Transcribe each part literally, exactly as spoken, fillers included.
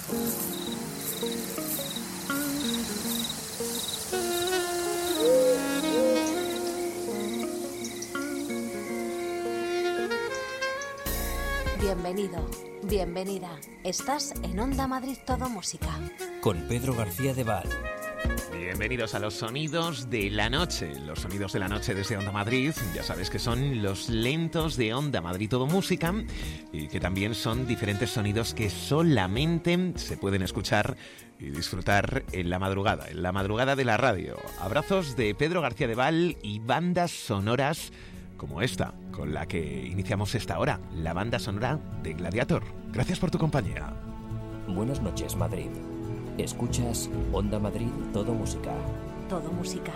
Bienvenido, bienvenida. Estás en Onda Madrid Todo Música. Con Pedro García de Val. Bienvenidos a los sonidos de la noche. Los sonidos de la noche desde Onda Madrid. Ya sabes que son los lentos de Onda Madrid Todo Música y que también son diferentes sonidos que solamente se pueden escuchar y disfrutar en la madrugada, en la madrugada de la radio. Abrazos de Pedro García de Val y bandas sonoras como esta, con la que iniciamos esta hora, la banda sonora de Gladiator. Gracias por tu compañía. Buenas noches, Madrid. Escuchas Onda Madrid Todo Música. Todo Música.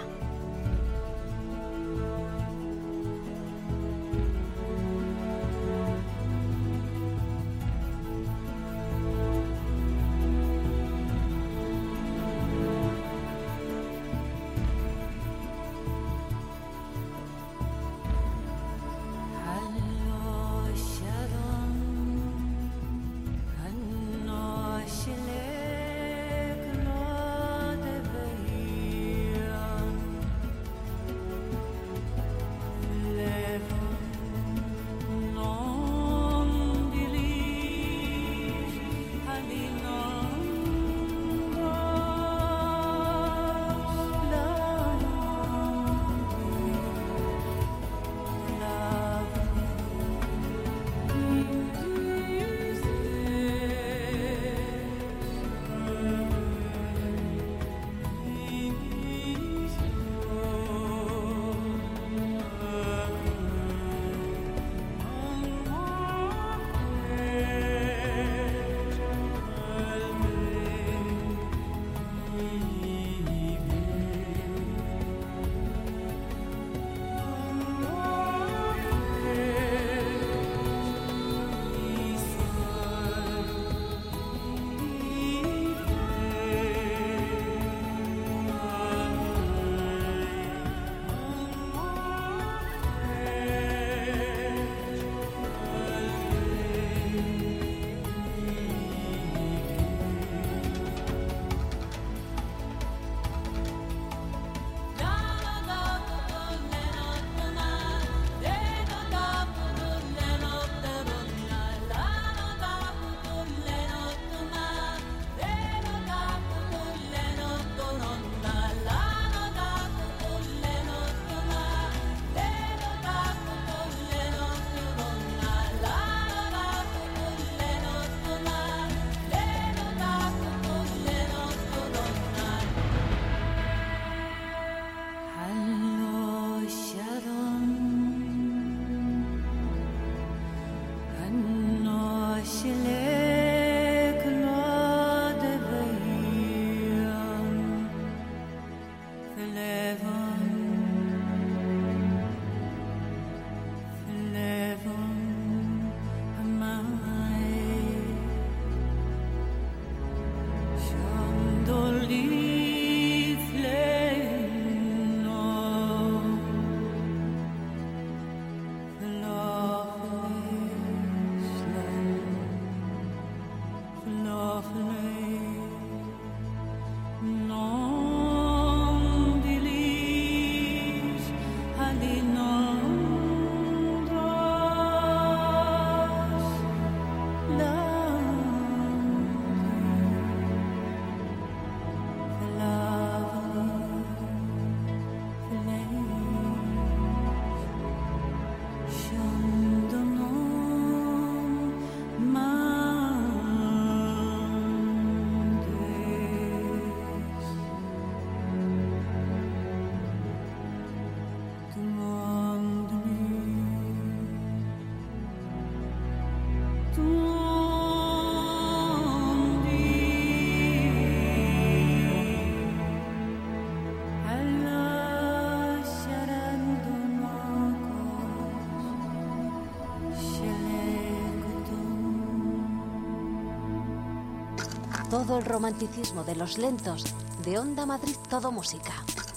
Todo el romanticismo de los lentos de Onda Madrid Todo Música.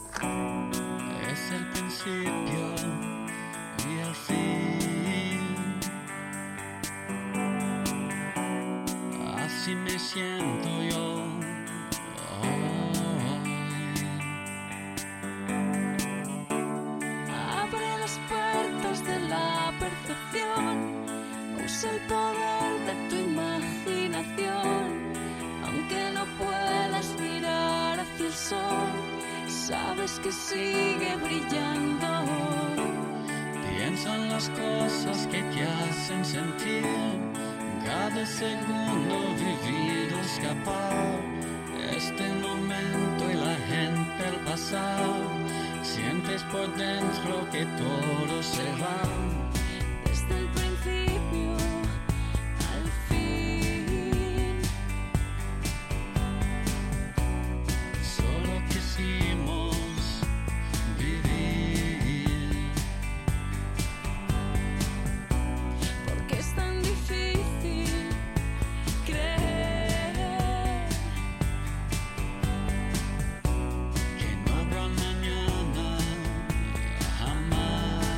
Es el principio y el fin. así me siento yo hoy. Abre las puertas de la percepción, usa el poder de tu imaginación. Aunque no puedas mirar hacia el sol, sabes que sigue brillando. Piensa en las cosas que te hacen sentir, cada segundo vivido, escapar. Este momento y la gente al pasar, sientes por dentro que todo se va. Desde el principio al fin, solo quisimos vivir. porque es tan difícil creer Que no habrá mañana jamás.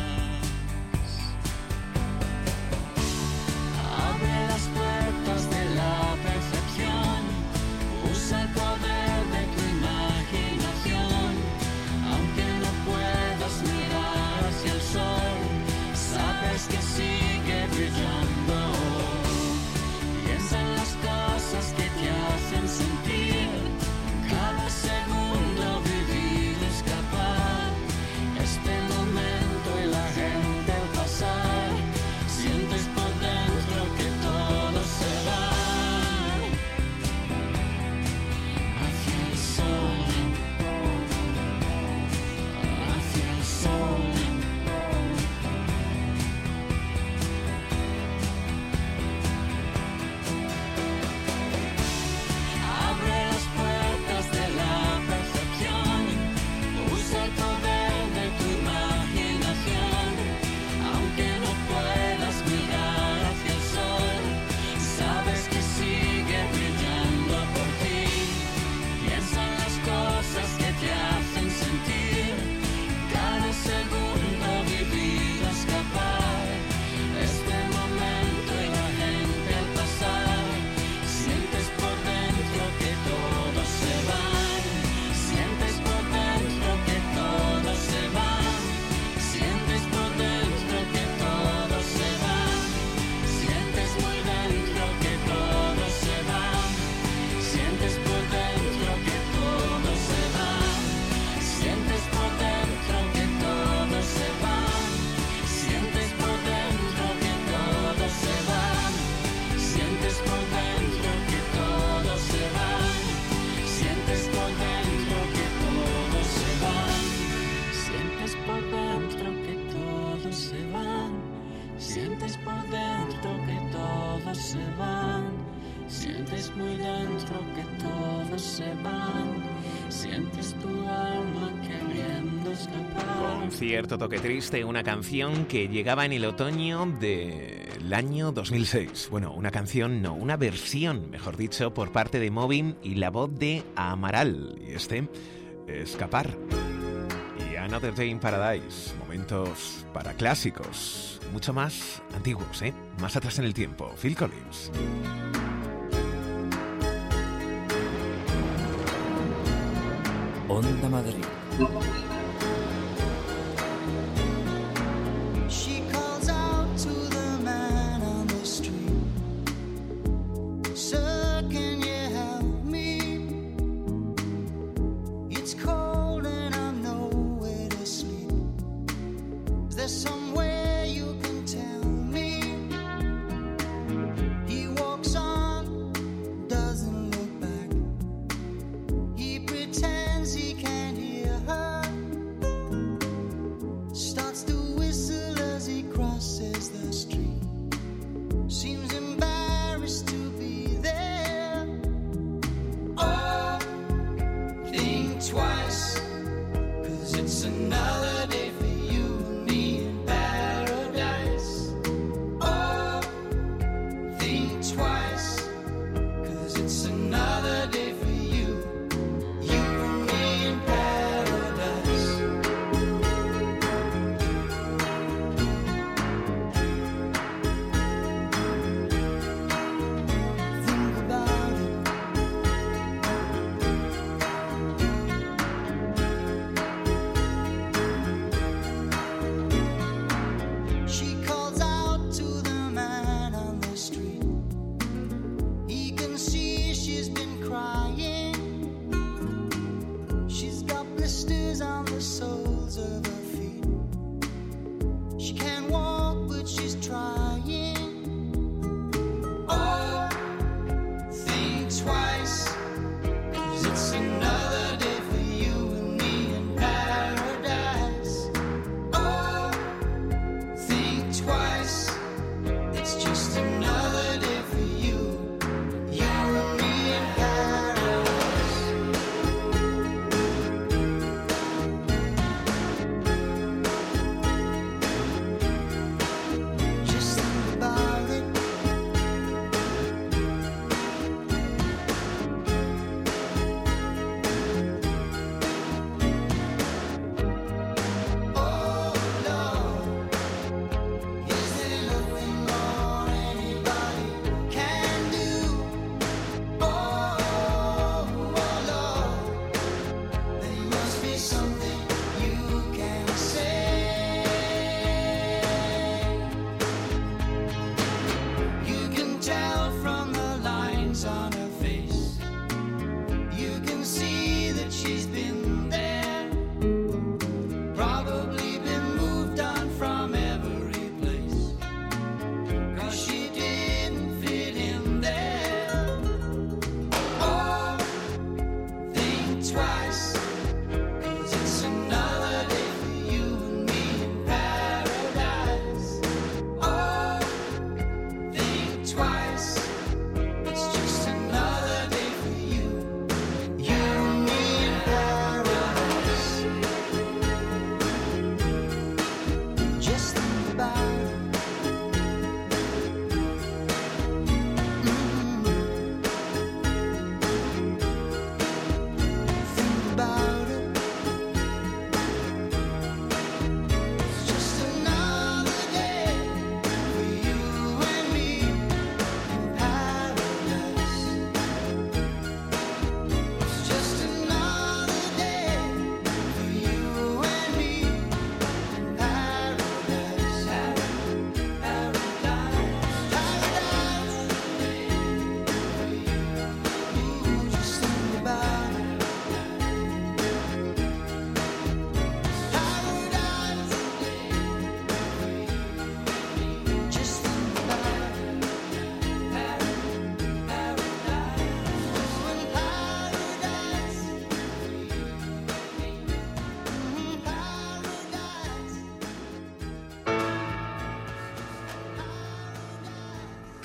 Abre las puertas de la percepción, usa el poder de tu imaginación. Aunque no puedas mirar hacia el sol, sabes que sigue brillando. Piensa en las cosas que te hacen sentir, cada segundo vivido, escapar. Este momento y la gente al pasar, sientes por dentro que todo se va hacia el sol, hacia el sol. Abre las puertas de la percepción, usa el poder de tu imaginación. Aunque no puedas mirar hacia el sol, sabes que sigue brillando por ti. Piensa en las cosas que te hacen sentir, cada segundo vivido, escapar. Este momento y la gente al pasar, sientes por dentro que todo se va. Sientes por dentro que todo se va. Sientes por dentro que todo se va. Sientes muy dentro que todo se va. Sientes por dentro que todo se va. Sientes por dentro que todo se va. Sientes por dentro que todo se va. Sientes por dentro que todo se va. Sientes por dentro que todo se va. Sientes por dentro que todo se va. Sientes por dentro que todo se va. Sientes muy dentro que todo se va. Sientes tu alma queriendo escapar. Con cierto toque triste, una canción que llegaba en el otoño del año dos mil seis. Bueno, una canción, no, una versión, mejor dicho, por parte de Moby y la voz de Amaral. Y este, Escapar. Y Another Day in Paradise. Momentos para clásicos, mucho más antiguos, ¿eh? Más atrás en el tiempo. Phil Collins. Onda Madrid. She calls out to the man on the street, "Sir, can you help me? It's cold and I'm nowhere to sleep. Is there somewhere you can tell me?" He walks on, doesn't look back. He pretends he can't hear her. Starts to whistle as he crosses the street. Seems embarrassed to be there.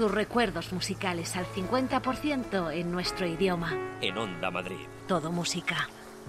tus recuerdos musicales al cincuenta por ciento en nuestro idioma. En Onda Madrid. Todo música.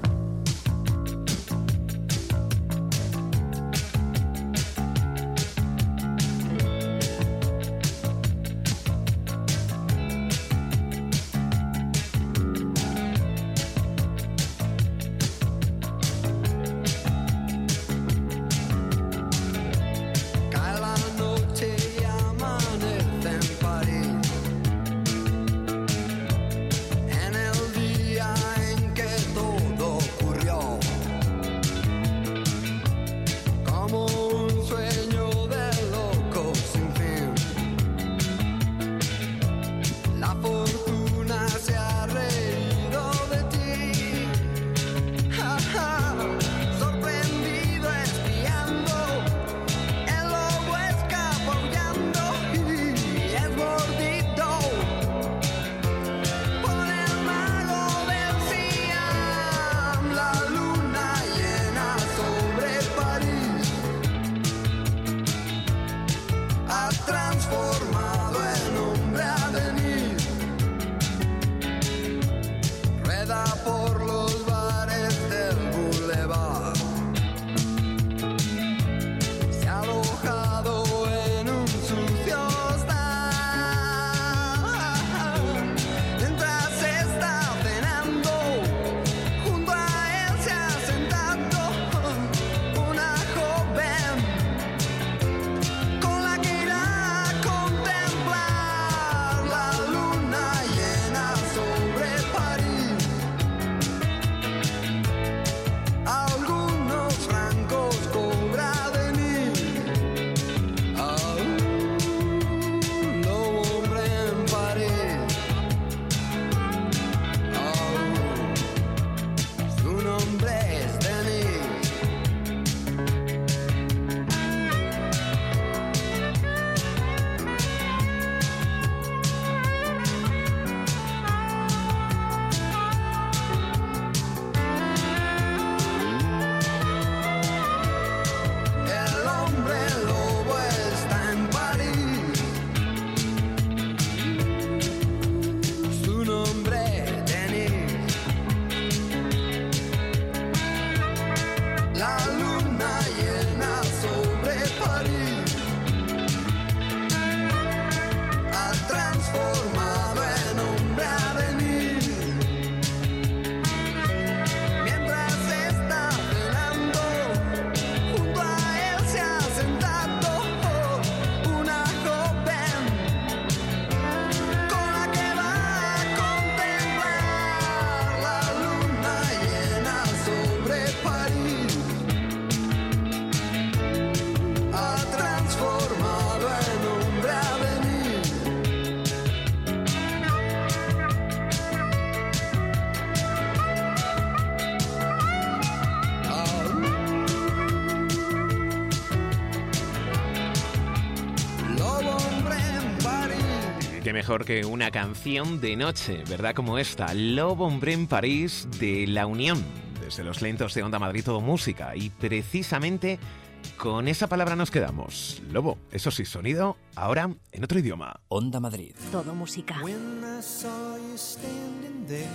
Qué mejor que una canción de noche, ¿verdad? Como esta, Lobo Hombre en París, de La Unión, desde los lentos de Onda Madrid Todo Música. Y precisamente con esa palabra nos quedamos. Lobo, eso sí, sonido, ahora en otro idioma. Onda Madrid. Todo música. When I saw you standing there,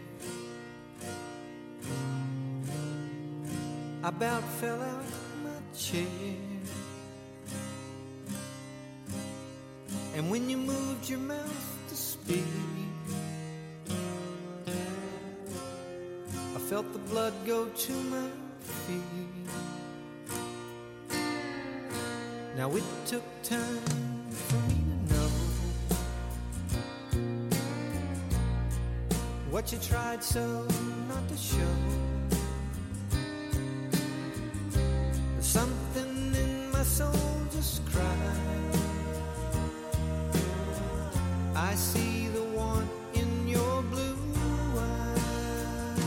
I about fell out my chair. And when you moved your mouth to speak, I felt the blood go to my feet. Now it took time for me to know what you tried so not to show. There's something in my soul just cried. I see the want in your blue eyes.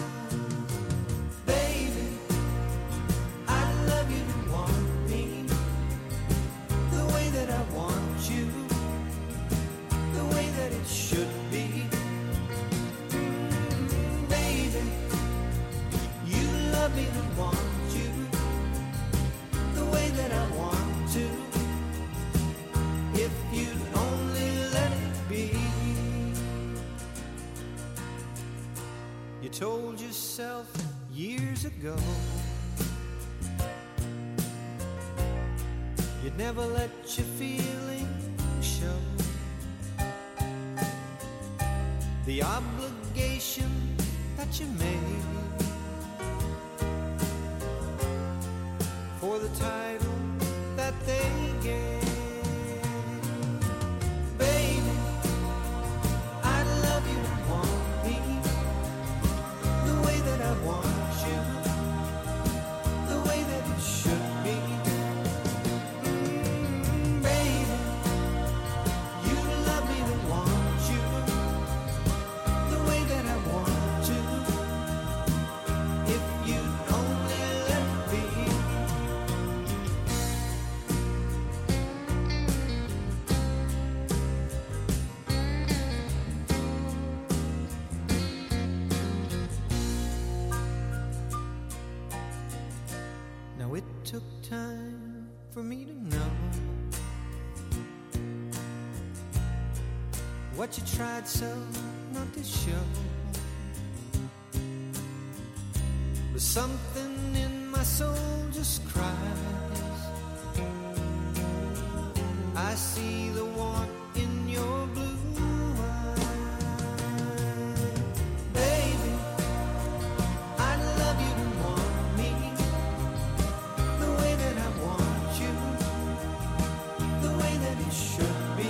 Baby, I'd love you to want me the way that I want you, the way that it should be. Mm, baby, You told yourself years ago you'd never let your feelings show. The obligation that you made for the title that they gave. Baby, I love you and want me the way that I want you, the way that it should be. Mm, baby, you love me and want you the way that I want to. If you'd only let me. Now it took time for me to know what you tried so not to show. But something in my soul just cries. I see the want in your blue eyes. Baby, I love you and want me the way that I want you, the way that it should be.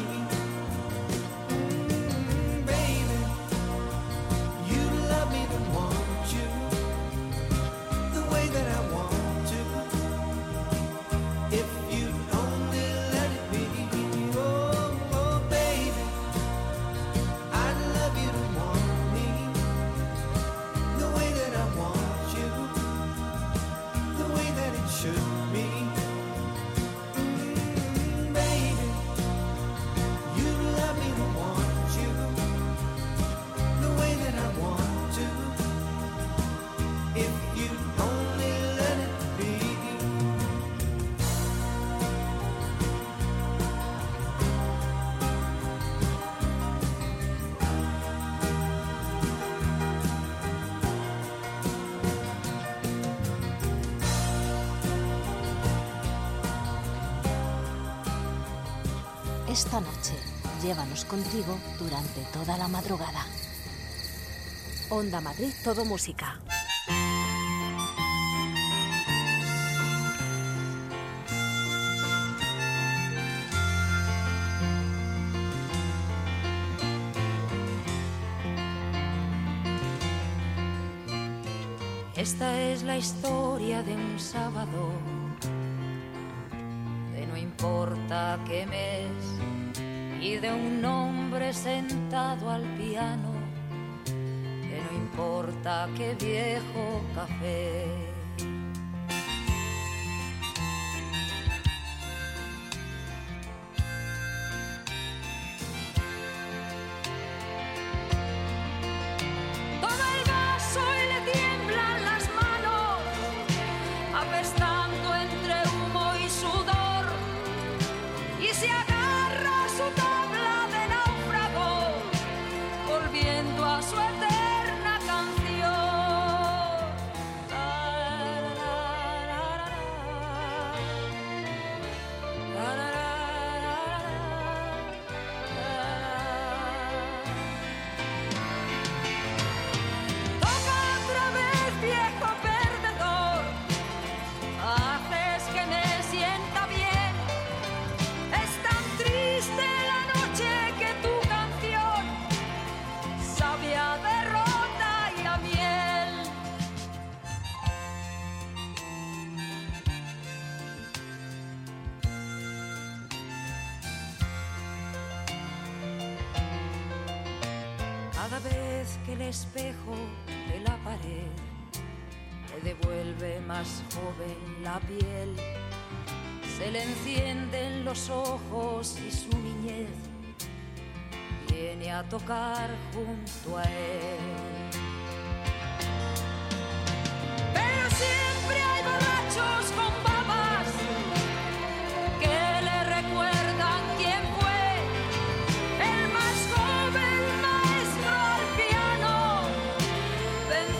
Mm, baby, you love me and want you the way that I want to. If you'd only let it be. Oh, oh, baby, I love you and want me the way that I want you, the way that it should be. Mm, baby, you love me and want you the way that I want to. If you'd only let it be. Esta noche, llévanos contigo durante toda la madrugada. Onda Madrid, todo música. Esta es la historia de un sábado, de no importa qué mes, y de un hombre sentado al piano, que no importa qué viejo café. Toma el vaso y le tiemblan las manos, apestando entre humo y sudor, y se agarra a su tabla de náufrago, volviendo a su eterna canción. La, la, la, la, la, la, la, toca otra vez, viejo perdedor, haces que me sienta bien. Es tan triste la noche que tu canción sabe a derrota y a miel. Cada vez que el espejo de la pared le devuelve más joven la piel, se le encienden los ojos y su niñez viene a tocar junto a él. Pero siempre hay borrachos con babas que le recuerdan quién fue el más joven maestro al piano,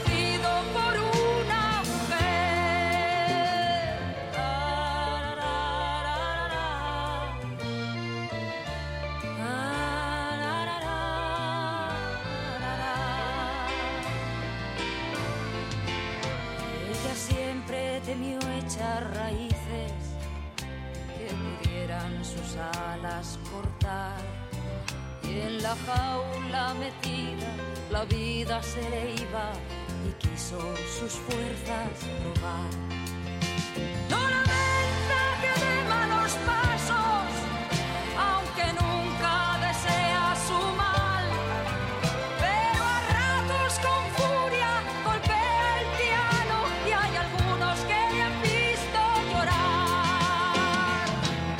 la jaula metida, la vida se le iba y quiso sus fuerzas probar. No lamenta que dé malos pasos, aunque nunca desea su mal, pero a ratos con furia golpea el piano y hay algunos que le han visto llorar.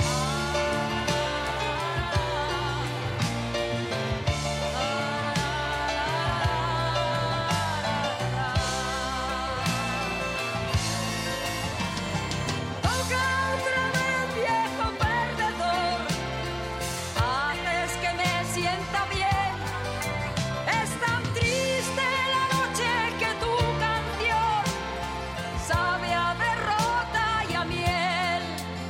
Toca otra vez, viejo perdedor, haces que me sienta bien. Es tan triste la noche que tu canción sabe a derrota y a miel.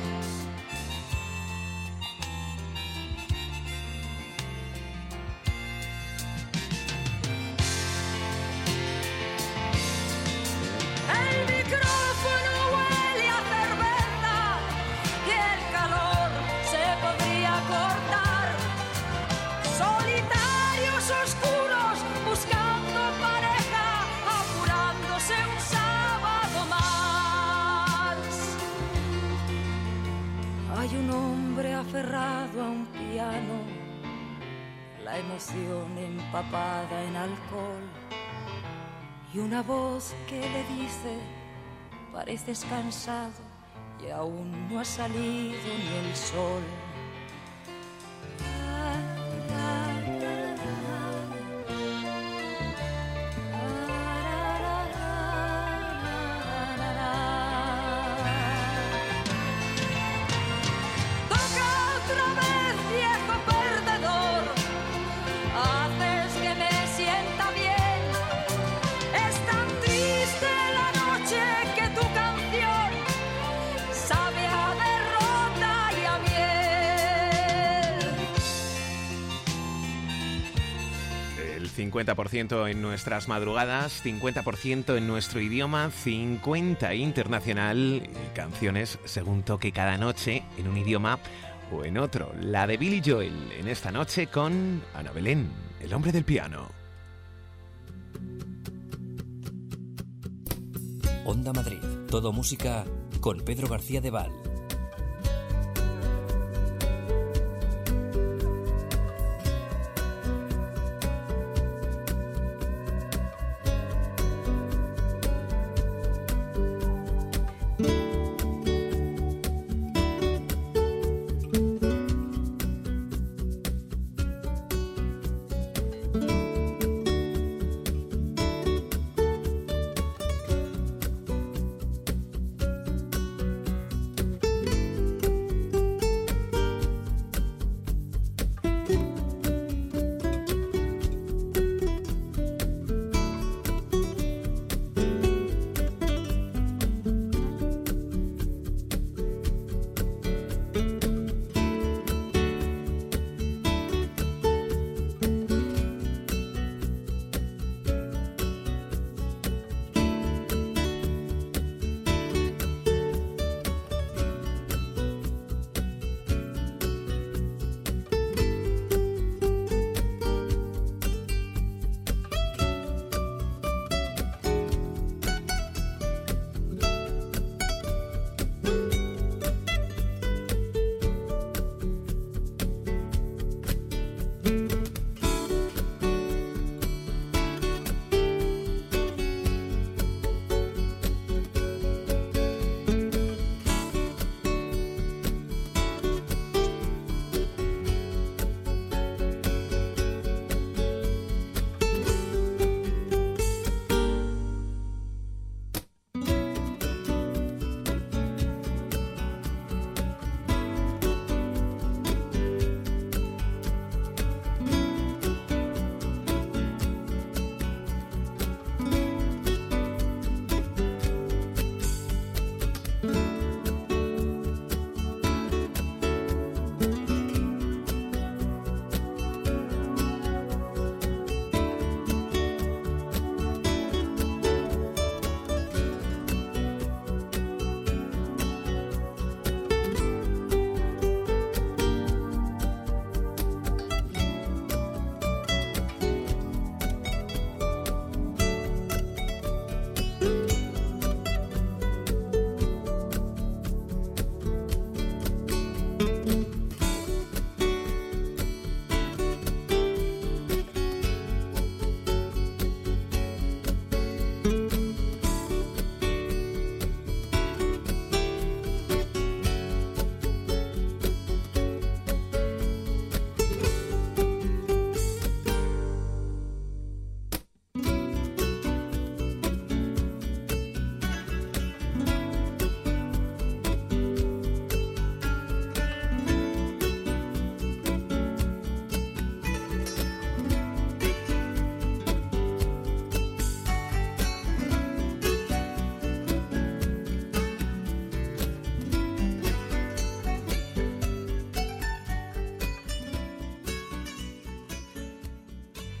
El micrófono huele a cerveza y el calor se podría cortar. Solitarios oscuros buscando pareja, apurándose un sábado más. Hay un hombre aferrado a un piano, la emoción empapada en alcohol, y una voz que le dice: pareces cansado y aún no ha salido ni el sol. Toca otra vez, viejo perdedor, haces que me sienta bien. Es tan triste la noche que tu canción sabe a derrota y a miel. El cincuenta por ciento en nuestras madrugadas, cincuenta por ciento en nuestro idioma, cincuenta internacional y canciones según toque cada noche en un idioma o en otro. La de Billy Joel en esta noche con Ana Belén, el hombre del piano. Onda Madrid, todo música con Pedro García de Val.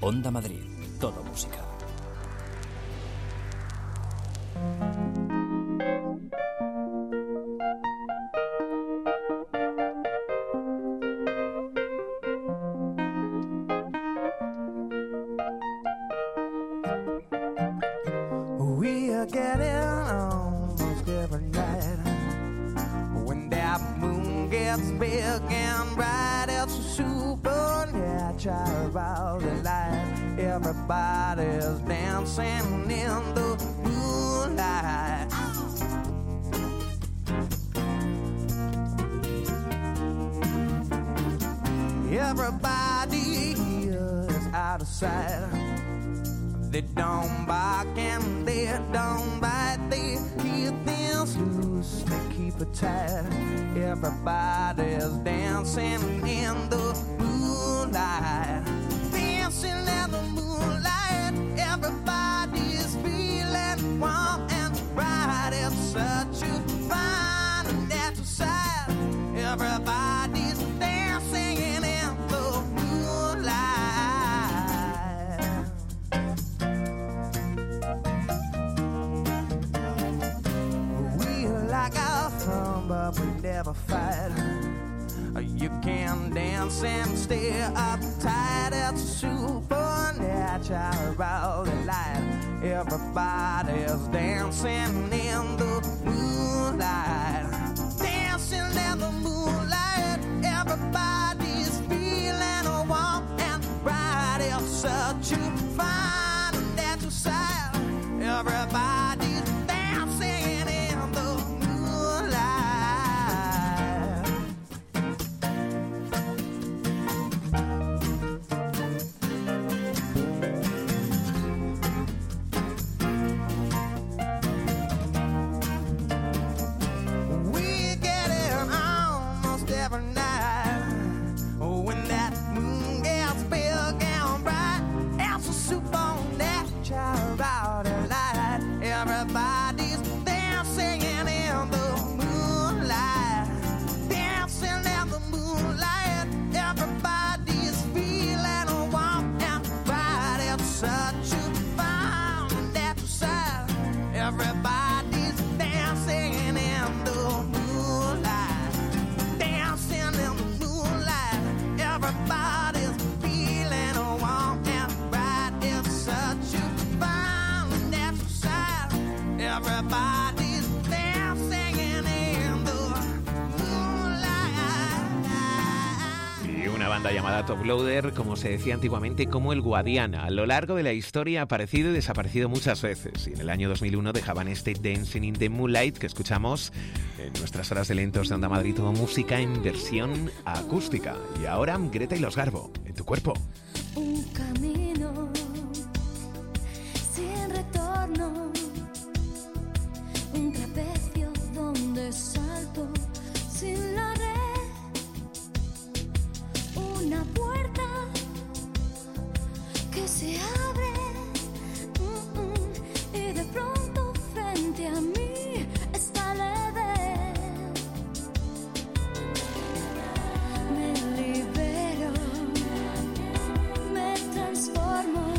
Onda Madrid, todo música. We are getting almost every night. When that moon gets big and bright, it's a supernatural light. Everybody's dancing in the moonlight. Everybody is out of sight. They don't bark and they don't bite. They keep things loose, they keep it tight. Everybody's dancing in the moonlight. Dancing in the moonlight. Everybody's feeling warm and bright. It's such a fine and natural sight. Everybody's dancing in the moonlight. Like our fun, but we never fight. You can dance and stay uptight. It's a supernatural delight. Everybody's dancing in the moonlight. Dancing in the moonlight. Everybody's feeling warm and bright. It's such a fine and natural sight. Everybody's dancing in the Everybody's dancing in the moonlight. Dancing in the moonlight. Everybody's feeling warm and bright. It's such a fine natural sight. Everybody's dancing in the moonlight. Dancing in the moonlight. Everybody's feeling warm and bright. It's such a fine natural sight. Everybody's dancing in the moonlight. Y una banda llamada Top Loader, como se decía antiguamente, como el Guadiana. A lo largo de la historia ha aparecido y desaparecido muchas veces. Y en el año dos mil uno dejaban este Dancing in the Moonlight que escuchamos en nuestras horas de lentos de Onda Madrid, todo música en versión acústica. Y ahora Greta y los Garbo, en tu cuerpo. Un camino sin retorno, un trapecio donde salto sin la red, una puerta que se abre mm, mm, y de pronto frente a mí está el Edén. Me libero, me transformo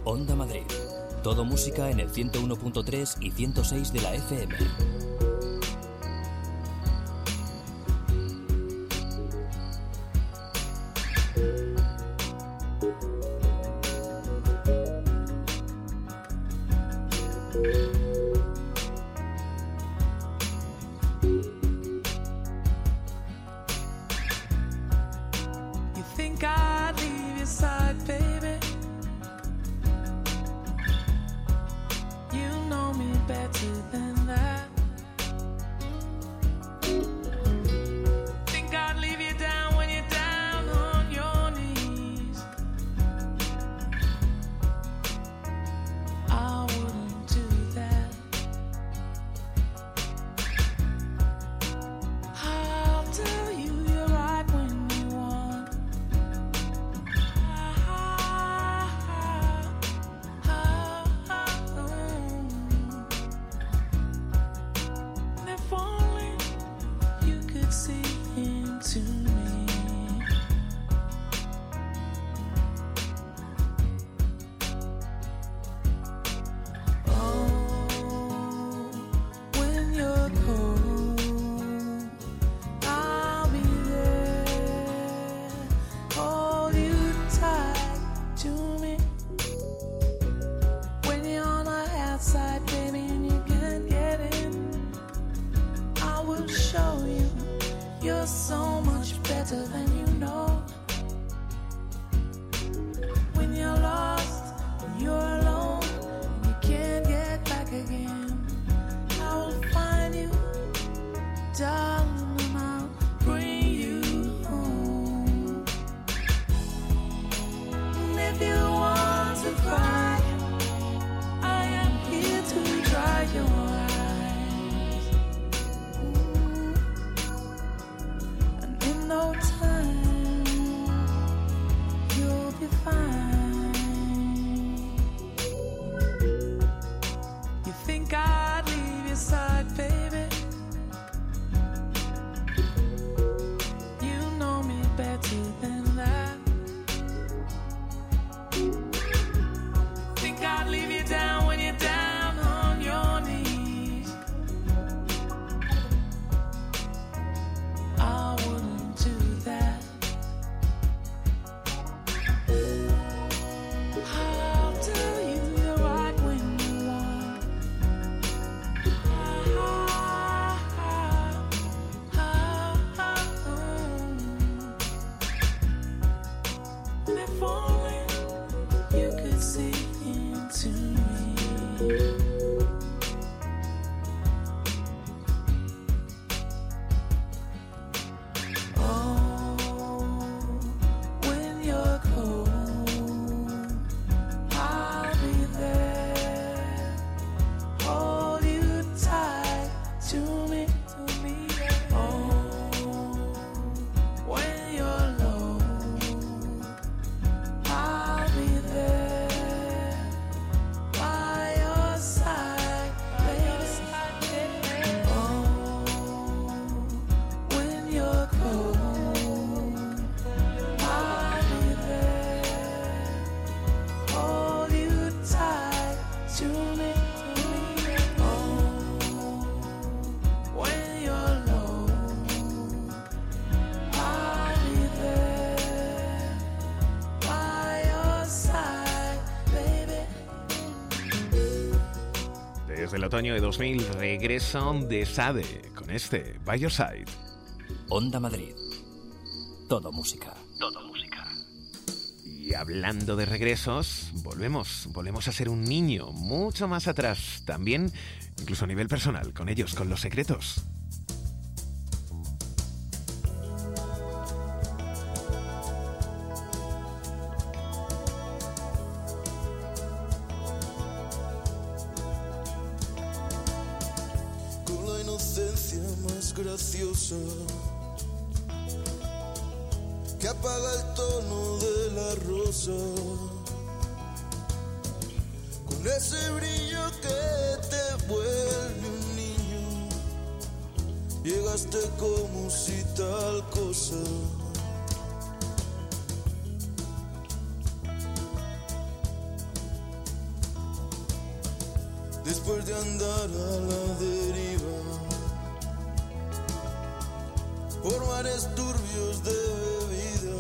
Onda Madrid. Todo música en el ciento uno punto tres y ciento seis de la F M. Desde el otoño de dos mil, regreso de Sade con este By Your Side. Onda Madrid. Todo música. Todo música. Y hablando de regresos, volvemos, volvemos a ser un niño mucho más atrás, también, incluso a nivel personal, con ellos, con Los Secretos. Graciosa que apaga el tono de la rosa, con ese brillo que te vuelve un niño, llegaste como si tal cosa. después de andar a la deriva por mares turbios de bebida,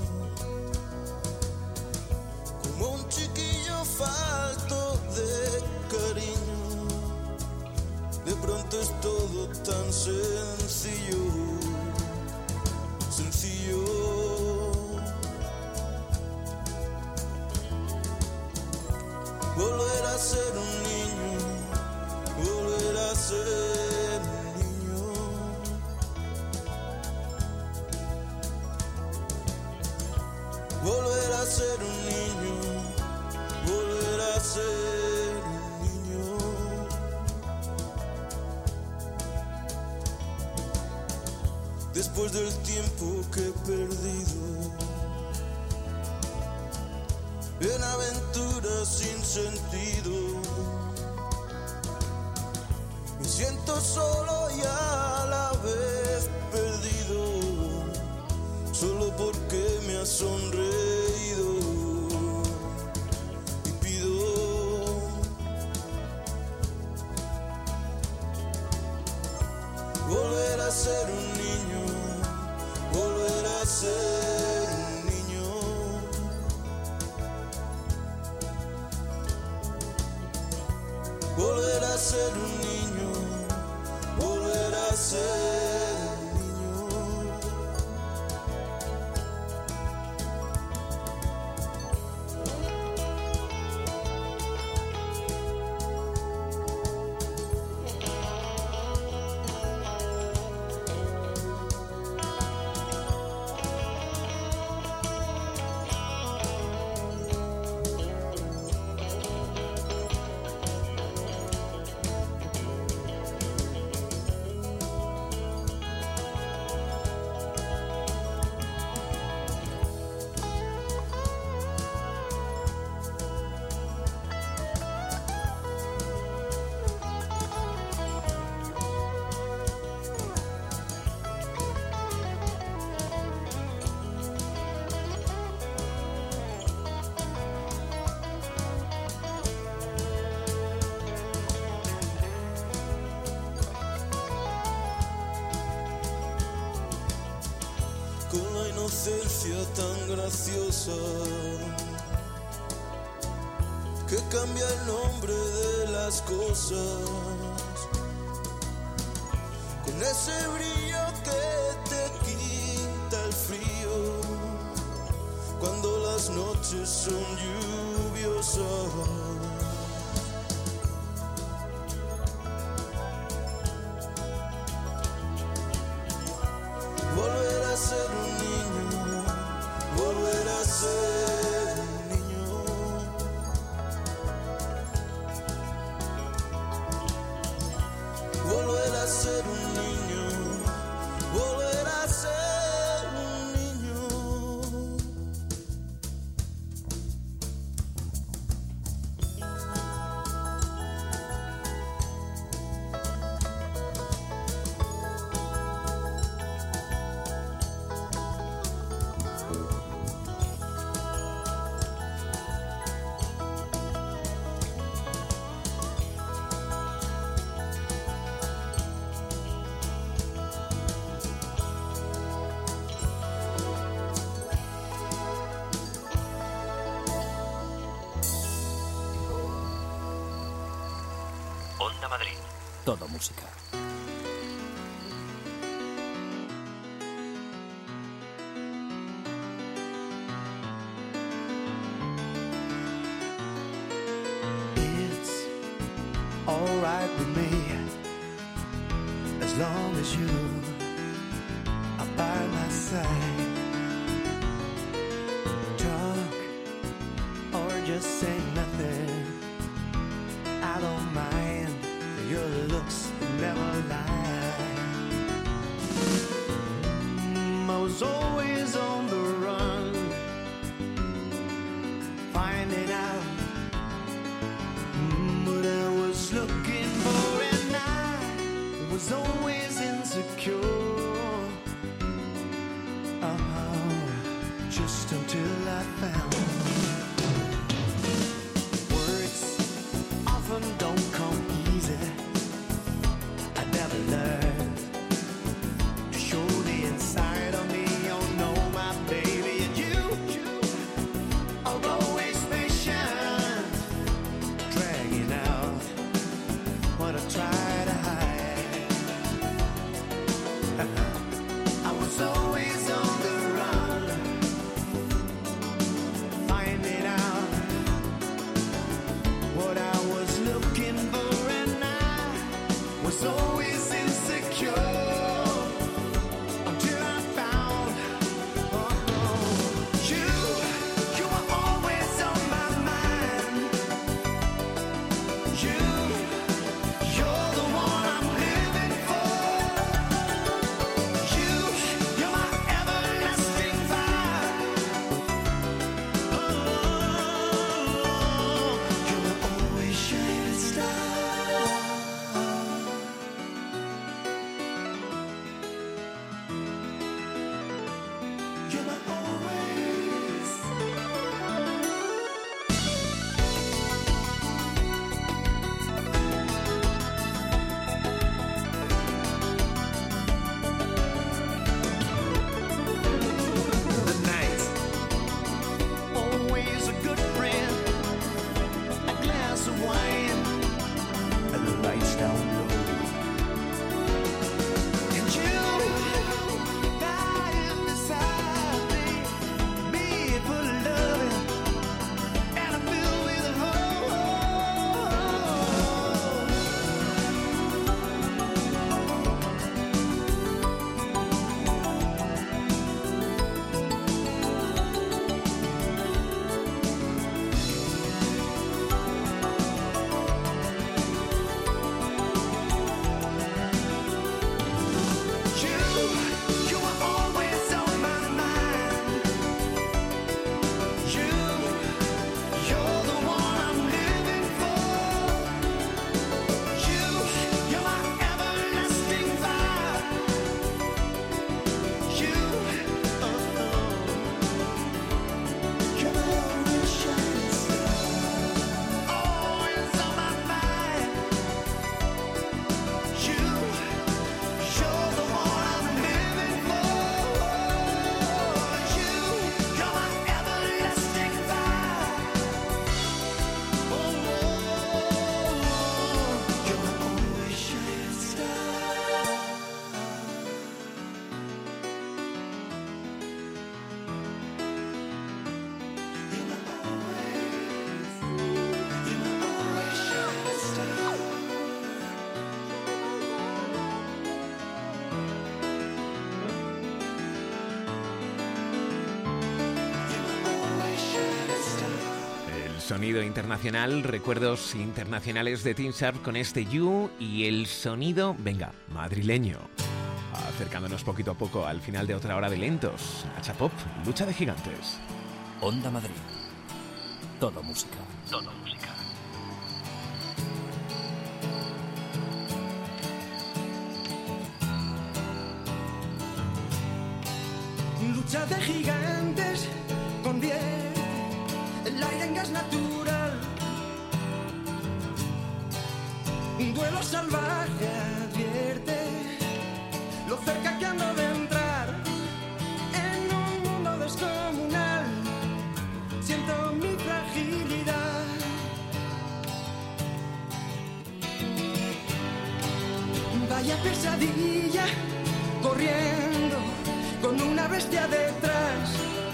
como un chiquillo falto de cariño, de pronto es todo tan sencillo, sencillo. Volver a ser un niño, volver a ser un niño. Volver a ser un niño, volver a ser un niño. Después del tiempo que he perdido en aventuras sin sentido, me siento solo y a la vez perdido, solo porque me has sonreído. Y pido volver a ser un niño, volver a ser un niño. Volver a ser un niño, volver a ser un niño. Con la inocencia tan graciosa que cambia el nombre de las cosas, con ese brillo que te quita el frío cuando las noches son lluviosas. Volver a ser un niño, volver a ser un niño. Volver a ser un niño, volver a ser un niño. Onda Madrid. Todo música. It's alright with me as long as you are by my side. Talk or just say nothing, I don't mind. Your looks never lie. Mm, I was always on the run, finding out mm, what I was looking for, and I was always insecure. Oh, just until I found words often don't come sonido internacional, recuerdos internacionales de Teen Sharp con este You y el sonido, venga, madrileño. Acercándonos poquito a poco al final de otra hora de lentos. Hacha Pop, lucha de gigantes. Onda Madrid. Todo música. Todo música. Lucha de gigantes, convierte el aire en gas natural. Un duelo salvaje advierte lo cerca que ando de entrar en un mundo descomunal. Siento mi fragilidad. Vaya pesadilla, corriendo con una bestia detrás.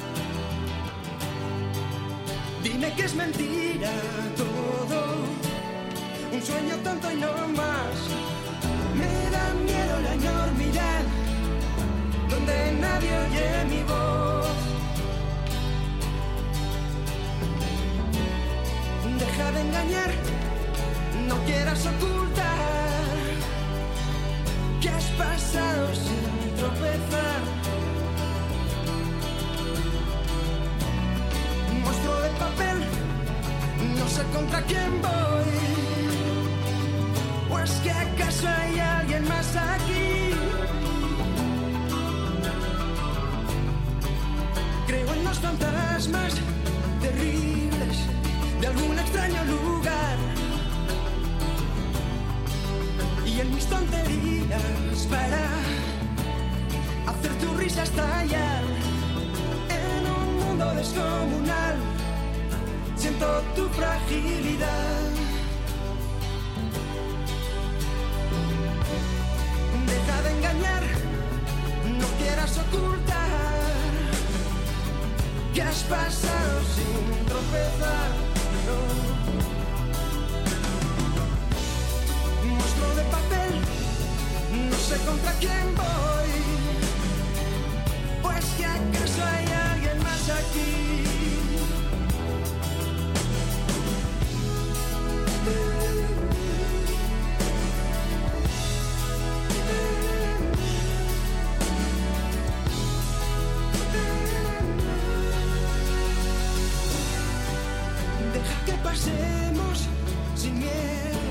Dime que es mentira todo, un sueño tonto y no más. Me da miedo la enormidad, donde nadie oye mi voz. Deja de engañar, no quieras ocultar que has pasado sin tropezar. Monstruo de papel, no sé contra quién voy. ¿O es que acaso hay alguien más aquí? Creo en los fantasmas terribles de algún extraño lugar y en mis tonterías para hacer tu risa estallar. En un mundo descomunal siento tu fragilidad. Deja de engañar, no quieras ocultar que has pasado sin tropezar. No. Monstruo de papel, no sé contra quién voy. Pues que acaso hay alguien más aquí. Deja que pasemos sin miedo.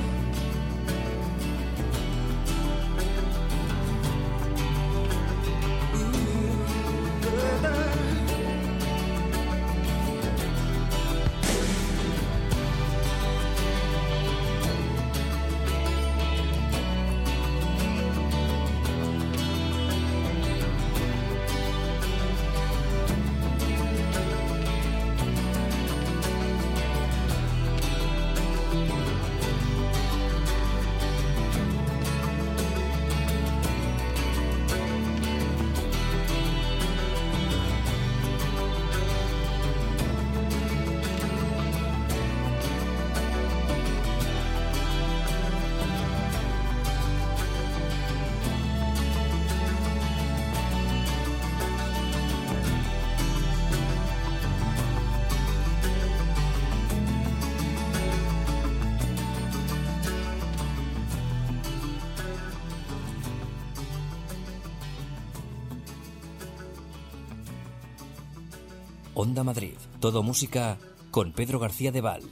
Onda Madrid. Todo música con Pedro García de Val.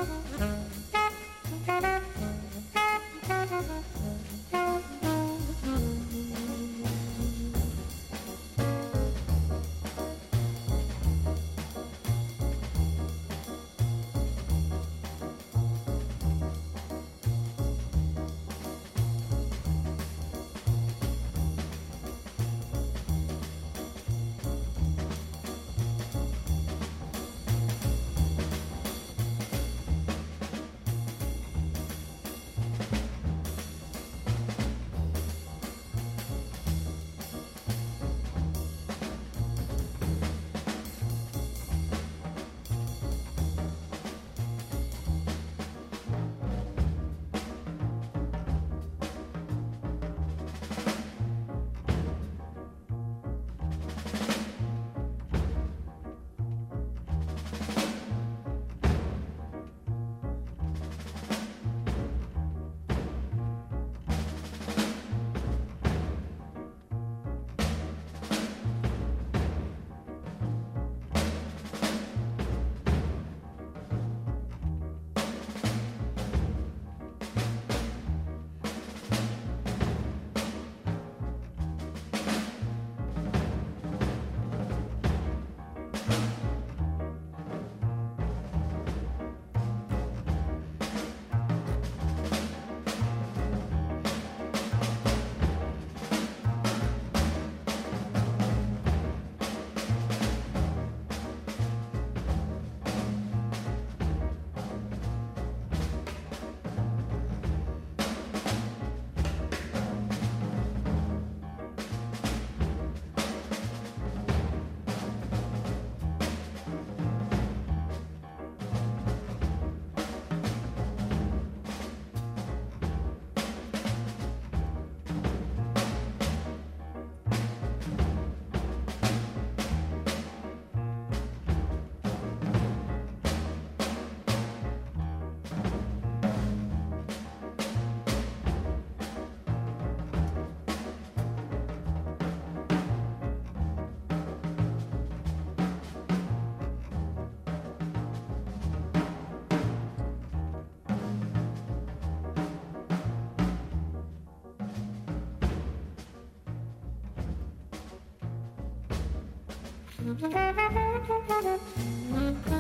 Thank you.